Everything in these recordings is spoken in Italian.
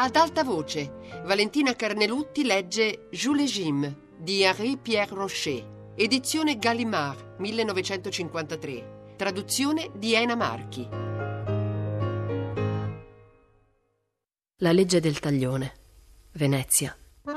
Ad alta voce, Valentina Carnelutti legge Jules et Jim di Henri-Pierre Rocher, edizione Gallimard, 1953, traduzione di Ena Marchi. La legge del taglione, Venezia.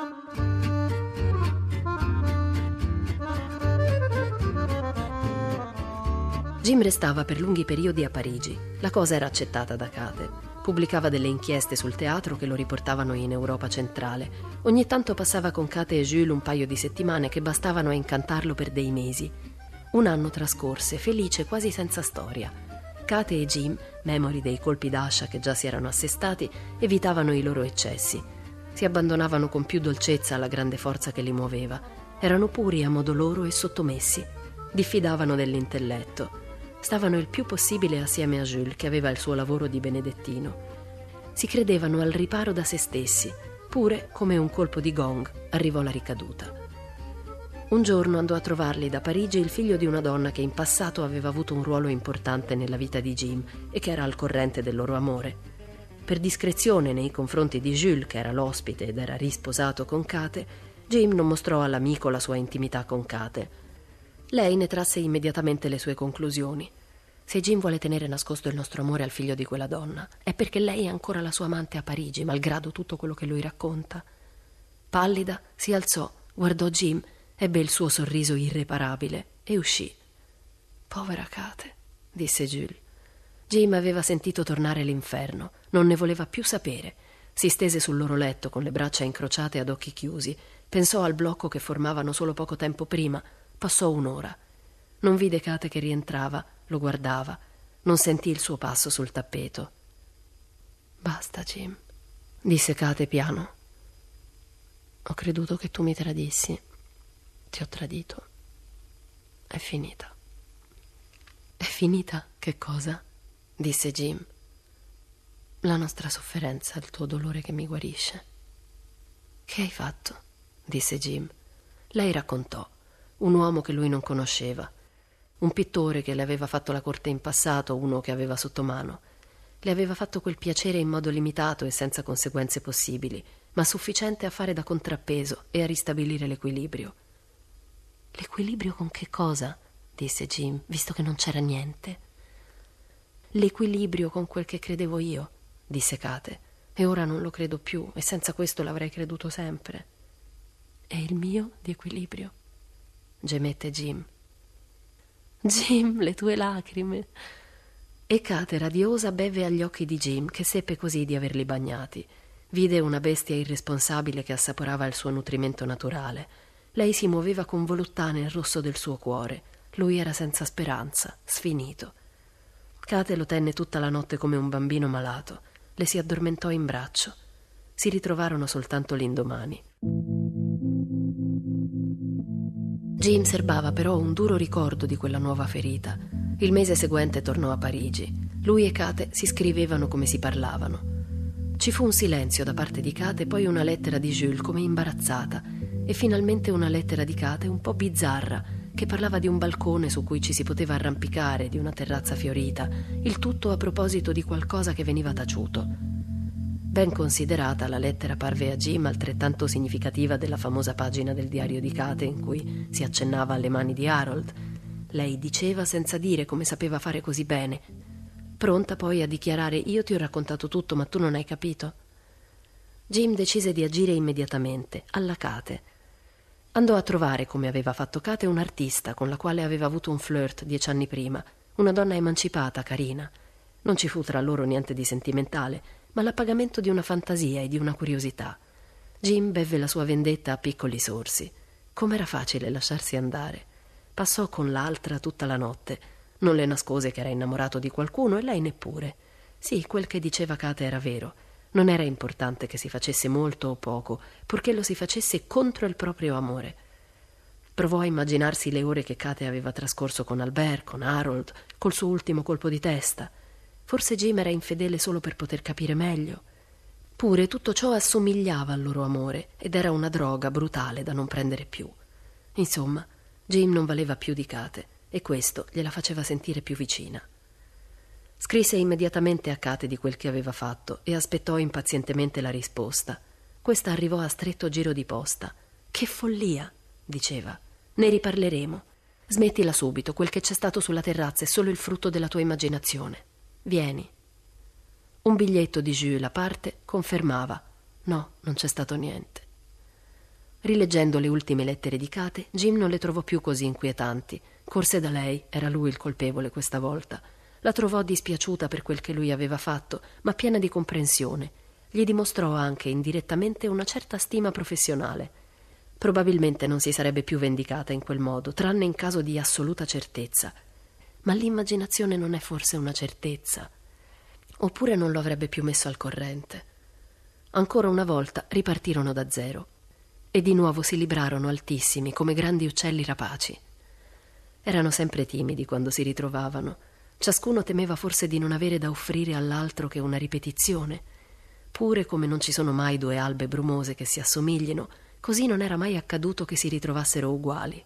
Jim restava per lunghi periodi a Parigi. La cosa era accettata da Kate. Pubblicava delle inchieste sul teatro che lo riportavano in Europa centrale. Ogni tanto passava con Kate e Jules un paio di settimane che bastavano a incantarlo per dei mesi. Un anno trascorse, felice, quasi senza storia. Kate e Jim, memori dei colpi d'ascia che già si erano assestati, evitavano i loro eccessi. Si abbandonavano con più dolcezza alla grande forza che li muoveva. Erano puri a modo loro e sottomessi. Diffidavano dell'intelletto. Stavano il più possibile assieme a Jules, che aveva il suo lavoro di benedettino. Si credevano al riparo da se stessi, pure, come un colpo di gong, arrivò la ricaduta. Un giorno andò a trovarli da Parigi il figlio di una donna che in passato aveva avuto un ruolo importante nella vita di Jim e che era al corrente del loro amore. Per discrezione nei confronti di Jules, che era l'ospite ed era risposato con Kate, Jim non mostrò all'amico la sua intimità con Kate. Lei ne trasse immediatamente le sue conclusioni. Se Jim vuole tenere nascosto il nostro amore al figlio di quella donna, è perché lei è ancora la sua amante a Parigi, malgrado tutto quello che lui racconta. Pallida, si alzò, guardò Jim, ebbe il suo sorriso irreparabile e uscì. Povera Kate, disse Jules. Jim aveva sentito tornare l'inferno, non ne voleva più sapere. Si stese sul loro letto con le braccia incrociate ad occhi chiusi. Pensò al blocco che formavano solo poco tempo prima. Passò un'ora. Non vide Kate che rientrava, lo guardava. Non sentì il suo passo sul tappeto. Basta, Jim, disse Kate piano. Ho creduto che tu mi tradissi. Ti ho tradito. È finita. È finita? Che cosa? Disse Jim. La nostra sofferenza, il tuo dolore che mi guarisce. Che hai fatto? Disse Jim. Lei raccontò. Un uomo che lui non conosceva, un pittore che le aveva fatto la corte in passato, uno che aveva sotto mano. Le aveva fatto quel piacere in modo limitato e senza conseguenze possibili, ma sufficiente a fare da contrappeso e a ristabilire l'equilibrio. L'equilibrio con che cosa? Disse Jim, visto che non c'era niente. L'equilibrio con quel che credevo io, disse Kate, e ora non lo credo più e senza questo l'avrei creduto sempre. È il mio di equilibrio, gemette Jim. Jim, le tue lacrime. E Kate, radiosa, beve agli occhi di Jim, che seppe così di averli bagnati. Vide una bestia irresponsabile che assaporava il suo nutrimento naturale. Lei si muoveva con voluttà nel rosso del suo cuore. Lui era senza speranza, sfinito. Kate lo tenne tutta la notte come un bambino malato. Le si addormentò in braccio. Si ritrovarono soltanto l'indomani. Jim serbava però un duro ricordo di quella nuova ferita. Il mese seguente tornò a Parigi. Lui e Kate si scrivevano come si parlavano. Ci fu un silenzio da parte di Kate, poi una lettera di Jules come imbarazzata e finalmente una lettera di Kate un po' bizzarra che parlava di un balcone su cui ci si poteva arrampicare, di una terrazza fiorita, il tutto a proposito di qualcosa che veniva taciuto. Ben considerata, la lettera parve a Jim altrettanto significativa della famosa pagina del diario di Kate in cui si accennava alle mani di Harold. Lei diceva senza dire, come sapeva fare così bene, pronta poi a dichiarare: io ti ho raccontato tutto, ma tu non hai capito. Jim decise di agire immediatamente, alla Kate. Andò a trovare, come aveva fatto Kate, un artista con la quale aveva avuto un flirt 10 anni prima, una donna emancipata, carina. Non ci fu tra loro niente di sentimentale, ma l'appagamento di una fantasia e di una curiosità. Jim bevve la sua vendetta a piccoli sorsi. Com'era facile lasciarsi andare. Passò con l'altra tutta la notte. Non le nascose che era innamorato di qualcuno e lei neppure. Sì, quel che diceva Kate era vero. Non era importante che si facesse molto o poco, purché lo si facesse contro il proprio amore. Provò a immaginarsi le ore che Kate aveva trascorso con Albert, con Harold, col suo ultimo colpo di testa. Forse Jim era infedele solo per poter capire meglio. Pure tutto ciò assomigliava al loro amore ed era una droga brutale da non prendere più. Insomma, Jim non valeva più di Kate e questo gliela faceva sentire più vicina. Scrisse immediatamente a Kate di quel che aveva fatto e aspettò impazientemente la risposta. Questa arrivò a stretto giro di posta. «Che follia!» diceva. «Ne riparleremo. Smettila subito, quel che c'è stato sulla terrazza è solo il frutto della tua immaginazione. Vieni». Un biglietto di Jules a parte confermava: no, non c'è stato niente. Rileggendo le ultime lettere di Kate, Jim non le trovò più così inquietanti. Corse da lei, era lui il colpevole questa volta. La trovò dispiaciuta per quel che lui aveva fatto, ma piena di comprensione. Gli dimostrò anche indirettamente una certa stima professionale. Probabilmente non si sarebbe più vendicata in quel modo, tranne in caso di assoluta certezza. Ma l'immaginazione non è forse una certezza? Oppure non lo avrebbe più messo al corrente? Ancora una volta ripartirono da zero e di nuovo si librarono altissimi come grandi uccelli rapaci. Erano sempre timidi quando si ritrovavano. Ciascuno temeva forse di non avere da offrire all'altro che una ripetizione. Pure come non ci sono mai due albe brumose che si assomiglino, così non era mai accaduto che si ritrovassero uguali.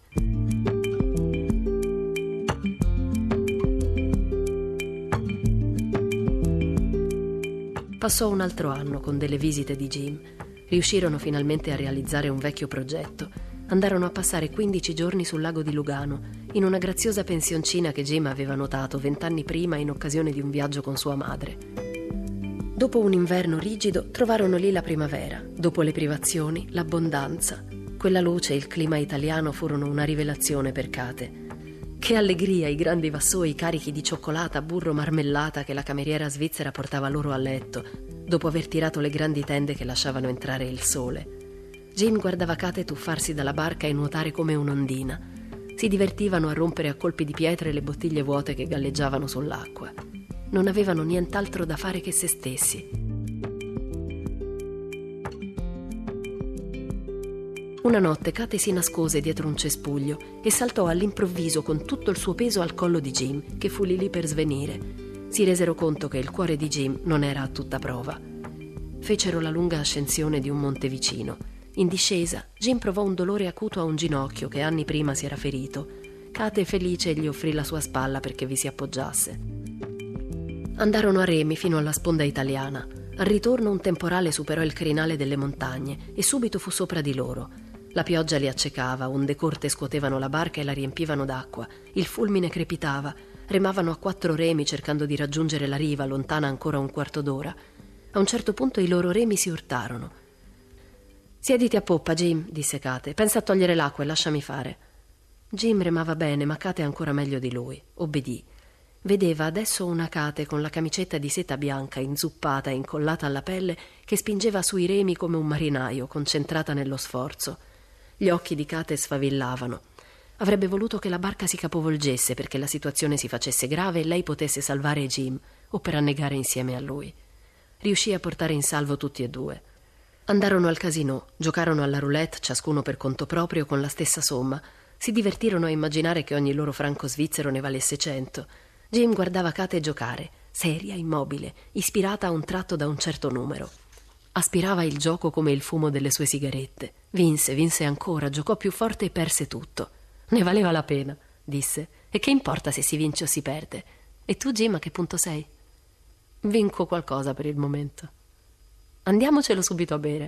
Passò un altro anno con delle visite di Jim. Riuscirono finalmente a realizzare un vecchio progetto. Andarono a passare 15 giorni sul lago di Lugano, in una graziosa pensioncina che Jim aveva notato 20 anni prima in occasione di un viaggio con sua madre. Dopo un inverno rigido trovarono lì la primavera, dopo le privazioni l'abbondanza. Quella luce e il clima italiano furono una rivelazione per Kate. Che allegria i grandi vassoi carichi di cioccolata, burro, marmellata che la cameriera svizzera portava loro a letto, dopo aver tirato le grandi tende che lasciavano entrare il sole. Jim guardava Kate tuffarsi dalla barca e nuotare come un'ondina. Si divertivano a rompere a colpi di pietre le bottiglie vuote che galleggiavano sull'acqua. Non avevano nient'altro da fare che se stessi. Una notte Kate si nascose dietro un cespuglio e saltò all'improvviso con tutto il suo peso al collo di Jim, che fu lì per svenire. Si resero conto che il cuore di Jim non era a tutta prova. Fecero la lunga ascensione di un monte vicino. In discesa, Jim provò un dolore acuto a un ginocchio che anni prima si era ferito. Kate, felice, gli offrì la sua spalla perché vi si appoggiasse. Andarono a remi fino alla sponda italiana. Al ritorno un temporale superò il crinale delle montagne e subito fu sopra di loro. La pioggia li accecava, onde corte scuotevano la barca e la riempivano d'acqua. Il fulmine crepitava. Remavano a 4 remi cercando di raggiungere la riva, lontana ancora un quarto d'ora. A un certo punto i loro remi si urtarono. «Siediti a poppa, Jim», disse Kate. «Pensa a togliere l'acqua e lasciami fare». Jim remava bene, ma Kate ancora meglio di lui. Obbedì. Vedeva adesso una Kate con la camicetta di seta bianca, inzuppata e incollata alla pelle, che spingeva sui remi come un marinaio, concentrata nello sforzo. Gli occhi di Kate sfavillavano. Avrebbe voluto che la barca si capovolgesse perché la situazione si facesse grave e lei potesse salvare Jim, o per annegare insieme a lui. Riuscì a portare in salvo tutti e due. Andarono al casinò, giocarono alla roulette, ciascuno per conto proprio, con la stessa somma. Si divertirono a immaginare che ogni loro franco svizzero ne valesse 100. Jim guardava Kate giocare, seria, immobile, ispirata a un tratto da un certo numero. Aspirava il gioco come il fumo delle sue sigarette. Vinse ancora, giocò più forte e perse tutto. «Ne valeva la pena», disse. «E che importa se si vince o si perde? E tu, Jim, a che punto sei?» «Vinco qualcosa per il momento». «Andiamocelo subito a bere».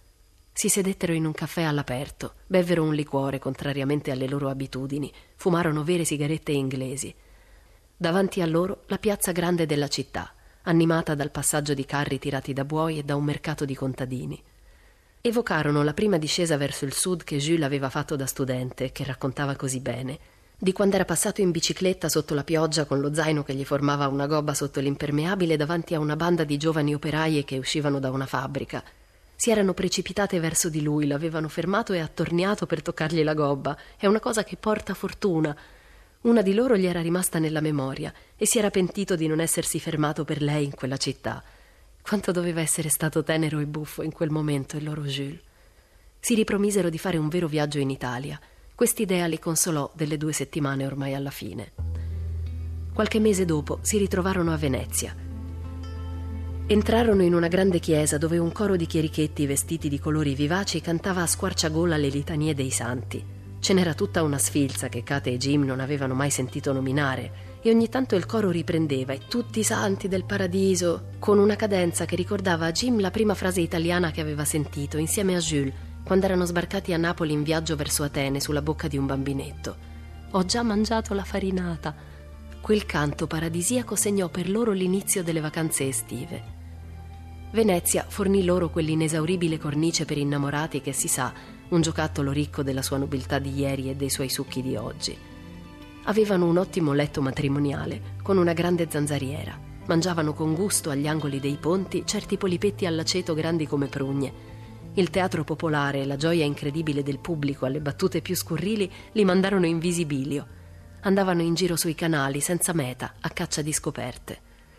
Si sedettero in un caffè all'aperto, bevvero un liquore contrariamente alle loro abitudini, fumarono vere sigarette inglesi. Davanti a loro la piazza grande della città, animata dal passaggio di carri tirati da buoi e da un mercato di contadini. Evocarono la prima discesa verso il sud che Jules aveva fatto da studente, che raccontava così bene, di quando era passato in bicicletta sotto la pioggia con lo zaino che gli formava una gobba sotto l'impermeabile davanti a una banda di giovani operaie che uscivano da una fabbrica. Si erano precipitate verso di lui, l'avevano fermato e attorniato per toccargli la gobba. È una cosa che porta fortuna. Una di loro gli era rimasta nella memoria e si era pentito di non essersi fermato per lei in quella città. Quanto doveva essere stato tenero e buffo in quel momento il loro Jules. Si ripromisero di fare un vero viaggio in Italia. Quest'idea li consolò delle 2 settimane ormai alla fine. Qualche mese dopo si ritrovarono a Venezia. Entrarono in una grande chiesa dove un coro di chierichetti vestiti di colori vivaci cantava a squarciagola le litanie dei santi. Ce n'era tutta una sfilza che Kate e Jim non avevano mai sentito nominare e ogni tanto il coro riprendeva «E tutti i santi del paradiso», con una cadenza che ricordava a Jim la prima frase italiana che aveva sentito insieme a Jules quando erano sbarcati a Napoli in viaggio verso Atene sulla bocca di un bambinetto. «Ho già mangiato la farinata». Quel canto paradisiaco segnò per loro l'inizio delle vacanze estive. Venezia fornì loro quell'inesauribile cornice per innamorati che, si sa, un giocattolo ricco della sua nobiltà di ieri e dei suoi succhi di oggi. Avevano un ottimo letto matrimoniale con una grande zanzariera. Mangiavano con gusto agli angoli dei ponti certi polipetti all'aceto grandi come prugne. Il teatro popolare e la gioia incredibile del pubblico alle battute più scurrili li mandarono in visibilio. Andavano in giro sui canali senza meta, a caccia di scoperte.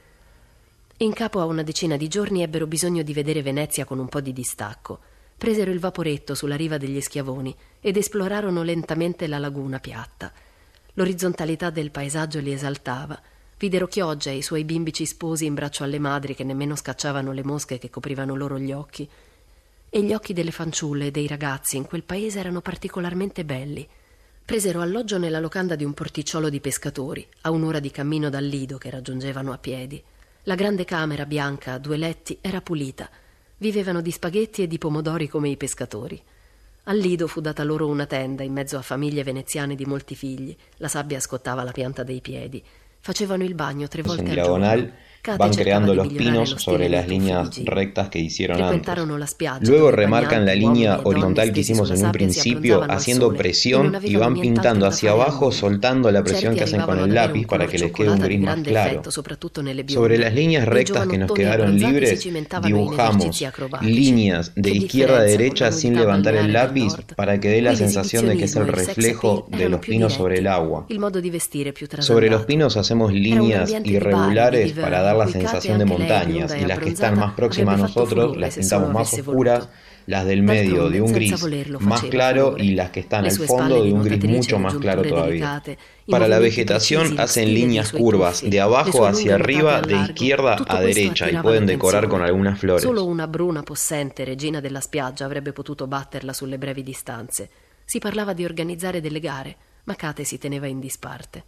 In capo a una decina di giorni ebbero bisogno di vedere Venezia con un po' di distacco. Presero il vaporetto sulla riva degli Schiavoni ed esplorarono lentamente la laguna piatta. L'orizzontalità del paesaggio li esaltava. Videro Chioggia e i suoi bimbi cisposi in braccio alle madri che nemmeno scacciavano le mosche che coprivano loro gli occhi. E gli occhi delle fanciulle e dei ragazzi in quel paese erano particolarmente belli. Presero alloggio nella locanda di un porticciolo di pescatori, a un'ora di cammino dal lido che raggiungevano a piedi. La grande camera bianca a 2 letti era pulita. Vivevano di spaghetti e di pomodori come i pescatori. Al lido fu data loro una tenda in mezzo a famiglie veneziane di molti figli. La sabbia scottava la pianta dei piedi. Facevano il bagno 3 volte al diagonal, giorno. Cate van cercava creando di los migliorare pinos lo sobre stile las dei tuffi líneas di Jim. rectas que hicieron antes. Frequentarono la spiaggia, Luego dove remarcan la bagnanti, línea uomini e donne horizontal que stesi hicimos sulla en un sabbia si principio, abbronzavano al haciendo sole e non presión y avevano van nient'altro pintando da hacia fare al abajo, mondo. soltando la presión Certi que hacen con arrivavano el ad avere un lápiz para color que les quede un cioccolata di gris más grande claro. effetto, soprattutto nelle bionde. Sobre las líneas E i rectas que nos giovanottoni quedaron abbronzati si libres, cimentavano in dibujamos esercizi acrobatici. líneas de Che izquierda a differenza derecha con la sin nudità levantar el balneare del lápiz nord. para que dé la Qui sensación de que es el l'esibizionismo e il sex reflejo appeal de erano los più pinos sobre el diretti, agua. il modo di vestire più Sobre los trasandato. pinos hacemos Era un líneas ambiente di bar e di irregulares viveur para dar in la cui Kate, sensación de anche lei montañas, bionda y e las que están abbronzata, más próximas a avrebbe fatto nosotros furore las se solo pintamos más avesse oscuras, voluto. las del medio de un D'altronde, gris senza volerlo, más faceva claro furore. y las que están Le al sue fondo spalle de di un gris nuotatrice, mucho le más claro giunture todavía. delicate, i Para la movimenti vegetación precisi, lo hacen stile dei líneas suoi curvas tuffi, de le abajo sue hacia lunghe arriba, nuotate al de largo. izquierda Tutto a questo derecha, y attirava pueden decorar con l'attenzione. algunas flores. Solo una bruna possente, regina della spiaggia, avrebbe potuto batterla sulle brevi distanze. Si parlava di organizzare delle gare, ma Kate si teneva in disparte.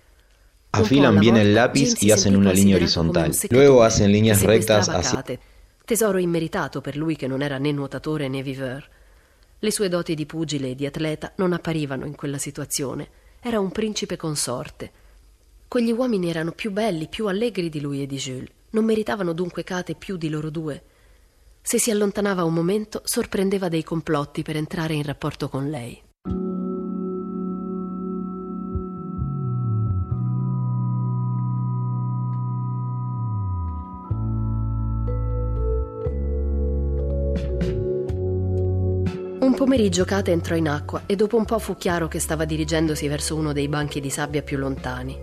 Afilan bien el lápiz y hacen una línea horizontal. Luego hacen líneas rectas hacia... Kate, tesoro immeritato per lui che non era né nuotatore né viveur. Le sue doti di pugile e di atleta non apparivano in quella situazione. Era un principe consorte. Quegli uomini erano più belli, più allegri di lui e di Jules. Non meritavano dunque Kate più di loro due? Se si allontanava un momento, sorprendeva dei complotti per entrare in rapporto con lei. Un pomeriggio Kate entrò in acqua e dopo un po' fu chiaro che stava dirigendosi verso uno dei banchi di sabbia più lontani.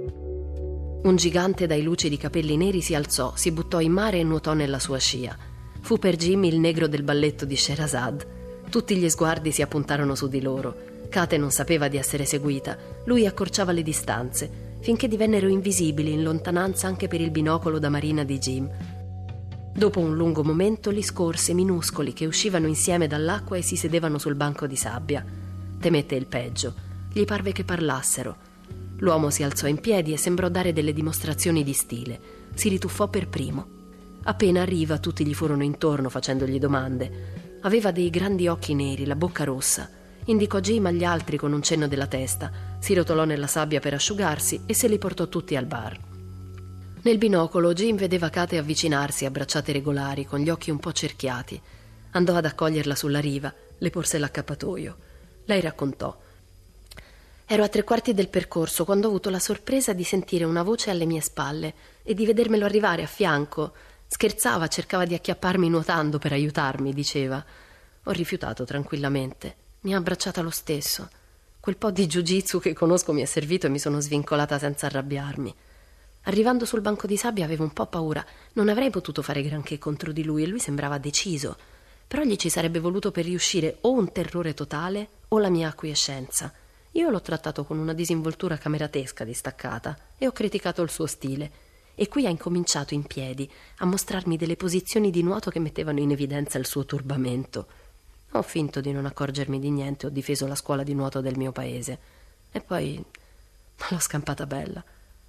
Un gigante dai lucidi capelli neri si alzò, si buttò in mare e nuotò nella sua scia. Fu per Jim il negro del balletto di Scheherazade. Tutti gli sguardi si appuntarono su di loro. Kate non sapeva di essere seguita. Lui accorciava le distanze, finché divennero invisibili in lontananza anche per il binocolo da marina di Jim. Dopo un lungo momento li scorse minuscoli che uscivano insieme dall'acqua e si sedevano sul banco di sabbia. Temette il peggio. Gli parve che parlassero. L'uomo si alzò in piedi e sembrò dare delle dimostrazioni di stile. Si rituffò per primo. Appena a riva tutti gli furono intorno facendogli domande. Aveva dei grandi occhi neri, la bocca rossa. Indicò Jim agli altri con un cenno della testa. Si rotolò nella sabbia per asciugarsi e se li portò tutti al bar. Nel binocolo Jim vedeva Kate avvicinarsi a bracciate regolari, con gli occhi un po' cerchiati. Andò ad accoglierla sulla riva, le porse l'accappatoio. Lei raccontò: «Ero a 3/4 del percorso quando ho avuto la sorpresa di sentire una voce alle mie spalle e di vedermelo arrivare a fianco. Scherzava, cercava di acchiapparmi nuotando per aiutarmi, diceva. Ho rifiutato tranquillamente. Mi ha abbracciata lo stesso. Quel po' di jiu-jitsu che conosco mi è servito e mi sono svincolata senza arrabbiarmi. Arrivando sul banco di sabbia avevo un po' paura. Non avrei potuto fare granché contro di lui e lui sembrava deciso. Però gli ci sarebbe voluto per riuscire o un terrore totale o la mia acquiescenza. Io l'ho trattato con una disinvoltura cameratesca distaccata e ho criticato il suo stile. E qui ha incominciato in piedi a mostrarmi delle posizioni di nuoto che mettevano in evidenza il suo turbamento. Ho finto di non accorgermi di niente, ho difeso la scuola di nuoto del mio paese. E poi l'ho scampata bella.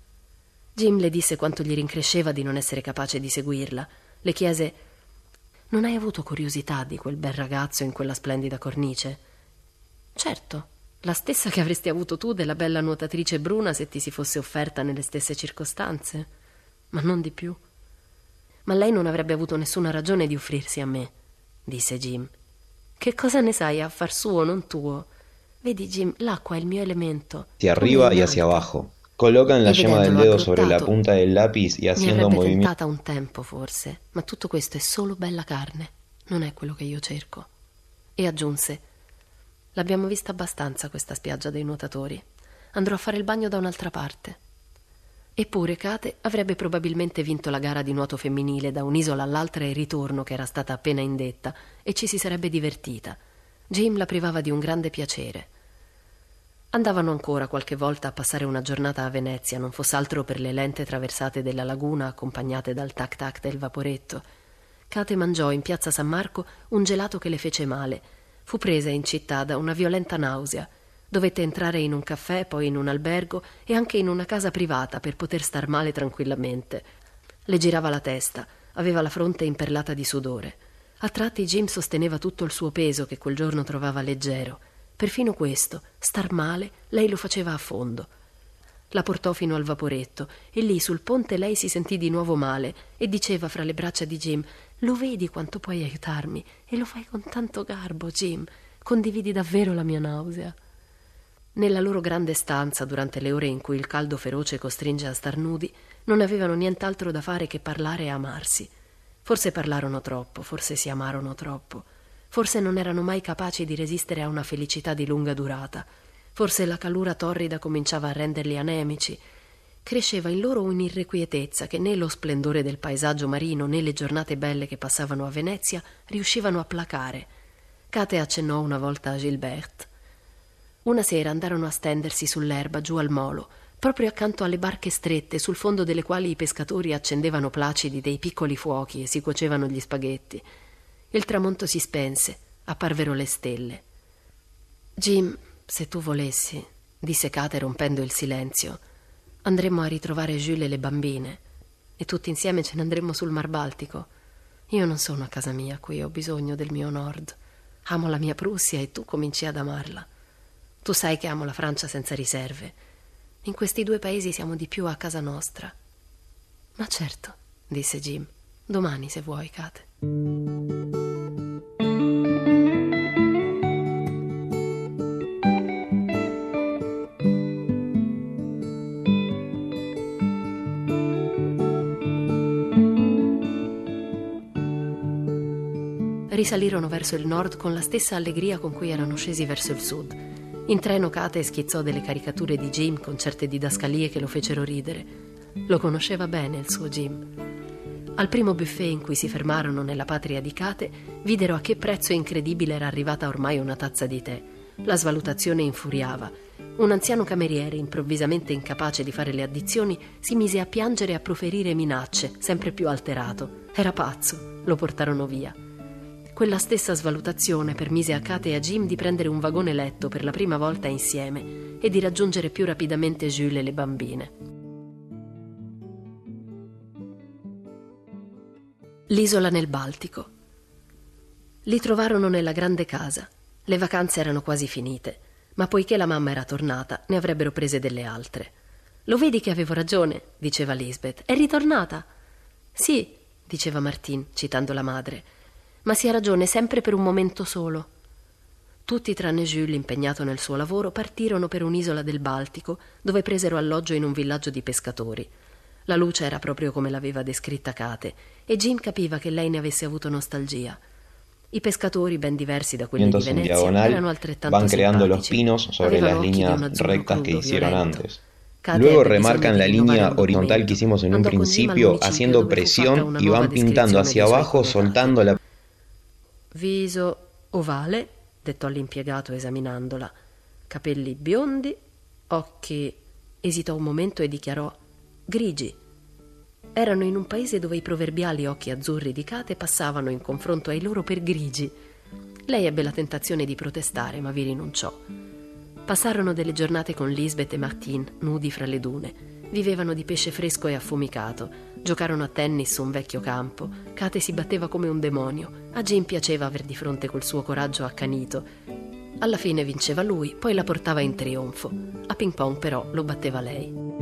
Jim le disse quanto gli rincresceva di non essere capace di seguirla. Le chiese: «Non hai avuto curiosità di quel bel ragazzo in quella splendida cornice?» «Certo, la stessa che avresti avuto tu della bella nuotatrice bruna se ti si fosse offerta nelle stesse circostanze, ma non di più». «Ma lei non avrebbe avuto nessuna ragione di offrirsi a me», disse Jim. «Che cosa ne sai, affar suo, non tuo? Vedi, Jim, l'acqua è il mio elemento». Hacia arriba y hacia abajo. Colocan la yema del dedo sobre la punta del lápiz y haciendo movimientos. Mi avrebbe movimientos. tentata un tempo, forse, ma tutto questo è solo bella carne, non è quello che io cerco. E aggiunse: «L'abbiamo vista abbastanza questa spiaggia dei nuotatori. Andrò a fare il bagno da un'altra parte». Eppure Kate avrebbe probabilmente vinto la gara di nuoto femminile da un'isola all'altra e ritorno che era stata appena indetta, e ci si sarebbe divertita. Jim la privava di un grande piacere. Andavano ancora qualche volta a passare una giornata a Venezia, non fosse altro per le lente traversate della laguna accompagnate dal tac-tac del vaporetto. Kate mangiò in piazza San Marco un gelato che le fece male. Fu presa in città da una violenta nausea. Dovette entrare in un caffè, poi in un albergo e anche in una casa privata per poter star male tranquillamente. Le girava la testa, aveva la fronte imperlata di sudore. A tratti Jim sosteneva tutto il suo peso, che quel giorno trovava leggero. Perfino questo, star male, lei lo faceva a fondo. La portò fino al vaporetto e lì sul ponte lei si sentì di nuovo male e diceva fra le braccia di Jim: «Lo vedi quanto puoi aiutarmi? E lo fai con tanto garbo, Jim. Condividi davvero la mia nausea». Nella loro grande stanza, durante le ore in cui il caldo feroce costringe a star nudi, non avevano nient'altro da fare che parlare e amarsi. Forse parlarono troppo, forse si amarono troppo, forse non erano mai capaci di resistere a una felicità di lunga durata, forse la calura torrida cominciava a renderli anemici. Cresceva in loro un'irrequietezza che né lo splendore del paesaggio marino né le giornate belle che passavano a Venezia riuscivano a placare. Kate accennò una volta a Gilberte. Una sera andarono a stendersi sull'erba giù al molo, proprio accanto alle barche strette sul fondo delle quali i pescatori accendevano placidi dei piccoli fuochi e si cuocevano gli spaghetti. Il tramonto si spense, apparvero le stelle. «Jim, se tu volessi», disse Kate rompendo il silenzio, «andremmo a ritrovare Jules e le bambine e tutti insieme ce ne andremmo sul Mar Baltico. Io non sono a casa mia qui, ho bisogno del mio nord. Amo la mia Prussia e tu cominci ad amarla. Tu sai che amo la Francia senza riserve. In questi due paesi siamo di più a casa nostra». «Ma certo», disse Jim, «domani se vuoi, Kate». Risalirono verso il nord con la stessa allegria con cui erano scesi verso il sud. In treno Kate schizzò delle caricature di Jim con certe didascalie che lo fecero ridere. Lo conosceva bene il suo Jim. Al primo buffet in cui si fermarono nella patria di Kate, videro a che prezzo incredibile era arrivata ormai una tazza di tè. La svalutazione infuriava. Un anziano cameriere, improvvisamente incapace di fare le addizioni, si mise a piangere e a proferire minacce, sempre più alterato. Era pazzo. Lo portarono via. Quella stessa svalutazione permise a Kate e a Jim di prendere un vagone letto per la prima volta insieme e di raggiungere più rapidamente Jules e le bambine. L'isola nel Baltico. Li trovarono nella grande casa. Le vacanze erano quasi finite, ma poiché la mamma era tornata, ne avrebbero prese delle altre. «Lo vedi che avevo ragione?» diceva Lisbeth. «È ritornata?» «Sì», diceva Martine, citando la madre, «ma si ha ragione sempre per un momento solo». Tutti tranne Jules, impegnato nel suo lavoro, partirono per un'isola del Baltico, dove presero alloggio in un villaggio di pescatori. La luce era proprio come l'aveva descritta Kate, e Jim capiva che lei ne avesse avuto nostalgia. I pescatori, ben diversi da quelli di Venezia, erano altrettanto van creando los simpatici. pinos sobre Avevano las occhi di un líneas azzurro rectas que crudo, hicieron violento. antes. Kate Luego ebbe remarcan bisogno la di rinnovare línea un horizontal documento. que hicimos en un Andò con Jim al principio municipio, haciendo dove fu fatta presión una y nuova van pintando descrizione hacia dei suoi abajo connotati. soltando la... Viso ovale, dettò l'impiegato esaminandola. Capelli biondi, occhi... Esitò un momento e dichiarò: grigi. Erano in un paese dove i proverbiali occhi azzurri di Kate passavano in confronto ai loro per grigi. Lei ebbe la tentazione di protestare, ma vi rinunciò. Passarono delle giornate con Lisbeth e Martine, nudi fra le dune. Vivevano di pesce fresco e affumicato, giocarono a tennis su un vecchio campo, Kate si batteva come un demonio, a Jim piaceva aver di fronte col suo coraggio accanito. Alla fine vinceva lui, poi la portava in trionfo. A ping pong però lo batteva lei.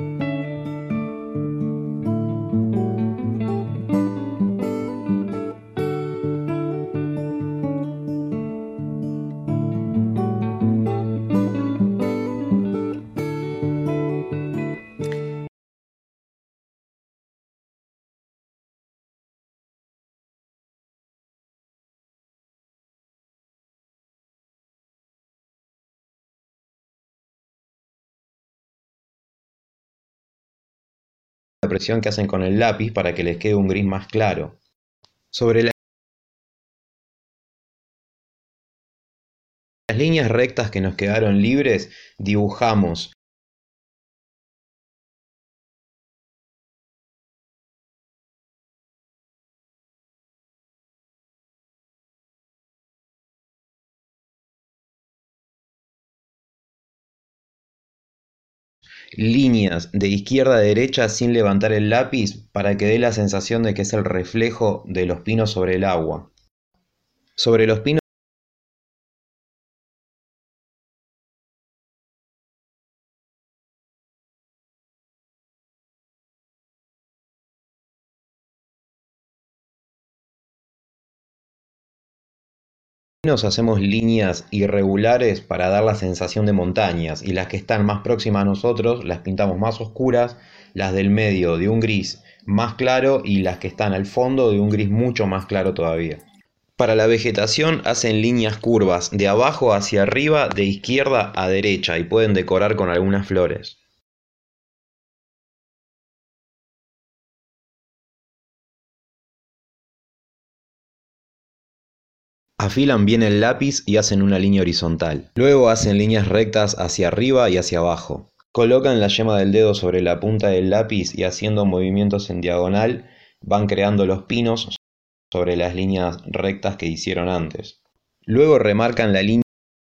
La presión que hacen con el lápiz para que les quede un gris más claro. Sobre las líneas rectas que nos quedaron libres, dibujamos líneas de izquierda a derecha sin levantar el lápiz para que dé la sensación de que es el reflejo de los pinos sobre el agua. Sobre los pinos hacemos líneas irregulares para dar la sensación de montañas, y las que están más próximas a nosotros las pintamos más oscuras, las del medio de un gris más claro y las que están al fondo de un gris mucho más claro todavía. Para la vegetación hacen líneas curvas de abajo hacia arriba, de izquierda a derecha, y pueden decorar con algunas flores. Afilan bien el lápiz y hacen una línea horizontal. Luego hacen líneas rectas hacia arriba y hacia abajo. Colocan la yema del dedo sobre la punta del lápiz y haciendo movimientos en diagonal van creando los pinos sobre las líneas rectas que hicieron antes. Luego remarcan la línea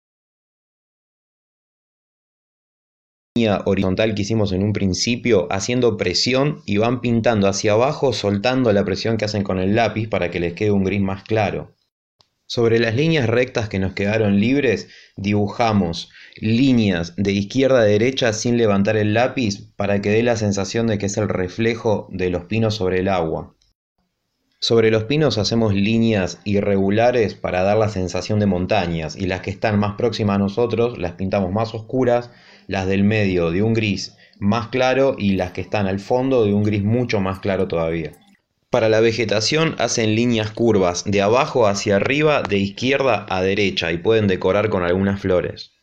horizontal que hicimos en un principio haciendo presión y van pintando hacia abajo soltando la presión que hacen con el lápiz para que les quede un gris más claro. Sobre las líneas rectas que nos quedaron libres, dibujamos líneas de izquierda a derecha sin levantar el lápiz para que dé la sensación de que es el reflejo de los pinos sobre el agua. Sobre los pinos hacemos líneas irregulares para dar la sensación de montañas, y las que están más próximas a nosotros las pintamos más oscuras, las del medio de un gris más claro y las que están al fondo de un gris mucho más claro todavía. Para la vegetación hacen líneas curvas de abajo hacia arriba, de izquierda a derecha, y pueden decorar con algunas flores.